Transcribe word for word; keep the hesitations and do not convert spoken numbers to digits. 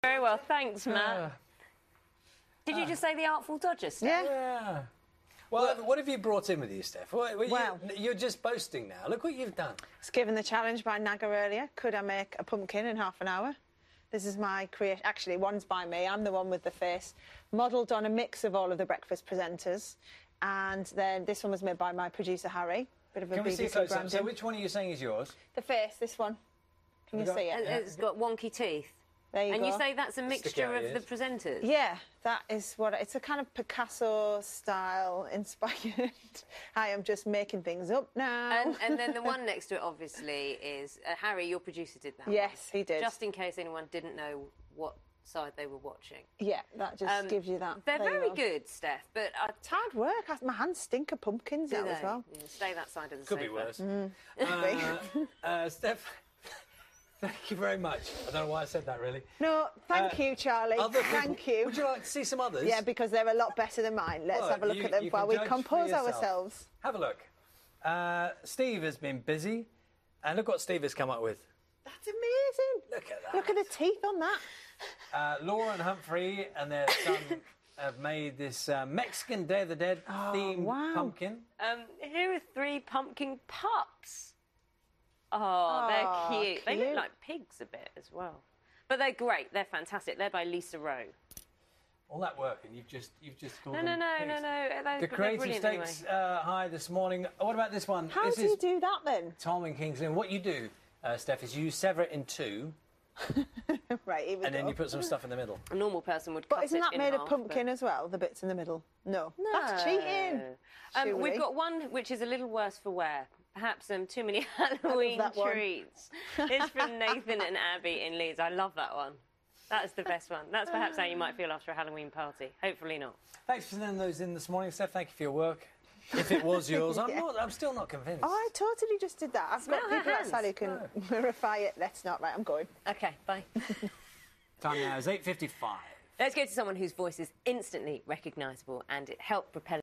Very well, thanks, Matt. Uh, Did you uh, just say the Artful Dodger, Steph? Yeah. Yeah. Well, well, what have you brought in with you, Steph? What, what Well- you, you're just boasting now. Look what you've done. I was given the challenge by Naga earlier. Could I make a pumpkin in half an hour? This is my creation. Actually, one's by me. I'm the one with the face. Modelled on a mix of all of the breakfast presenters. And then this one was made by my producer, Harry. Bit of a Can we B see B a C close up? branding. So which one are you saying is yours? The face, this one. Can you Have you see got- it? And it's got wonky teeth. There you and go. you say that's a mixture out of ears. the presenters? Yeah, that is what... It's a kind of Picasso style inspired. I am just making things up now. And, and then the one next to it, obviously, is... Uh, Harry, your producer, did that Yes, one. he did. Just in case anyone didn't know what side they were watching. Yeah, that just Um, gives you that. They're There you very go. good, Steph, but... I It's hard work. I- My hands stink of pumpkins do now they? as well. Yeah, stay that side of the Could sofa. be worse. Mm. Uh, uh, Steph, thank you very much. I don't know why I said that, really. No, thank Uh, you, Charlie. Other people- Thank you. Would you like to see some others? Yeah, because they're a lot better than mine. Let's Well, have a look you- at them you while can we judge for compose yourself. ourselves. Have a look. Uh, Steve has been busy, and look what Steve has come up with. That's amazing. Look at that. Look at the teeth on that. Uh, Laura and Humphrey and their son have made this uh, Mexican Day of the Dead themed wow. pumpkin. Um, here are three pumpkin pups. Oh, Aw, they're cute. They look cute. like pigs a bit as well. But they're great. They're fantastic. They're by Lisa Rowe. All that work, and you've just you've just called No, no, them no, pigs. no, no. They're, The they're Creative brilliant Stakes anyway. uh, high this morning. What about this one? How this do is you do that then? Tom and Kingsley. And what you do, uh, Steph, is you sever it in two, Right, here we and go. then you put some stuff in the middle. A normal person would But cut isn't it that in made half, of pumpkin but- as well, the bits in the middle? No. No. That's cheating. Um, Surely. we've got one which is a little worse for wear. Perhaps um, too many Halloween that one. treats. It's from Nathan and Abby in Leeds. I love that one. That's the best one. That's perhaps how you might feel after a Halloween party. Hopefully not. Thanks for sending those in this morning, Steph. Thank you for your work. If it was yours, I'm Yeah. not. I'm still not convinced. Oh, I totally just did that. I've Smell got her people hands. outside who can verify it. Let's not. Right, I'm going. Okay, bye. Time now is eight fifty-five. Let's go to someone whose voice is instantly recognisable and it helped propel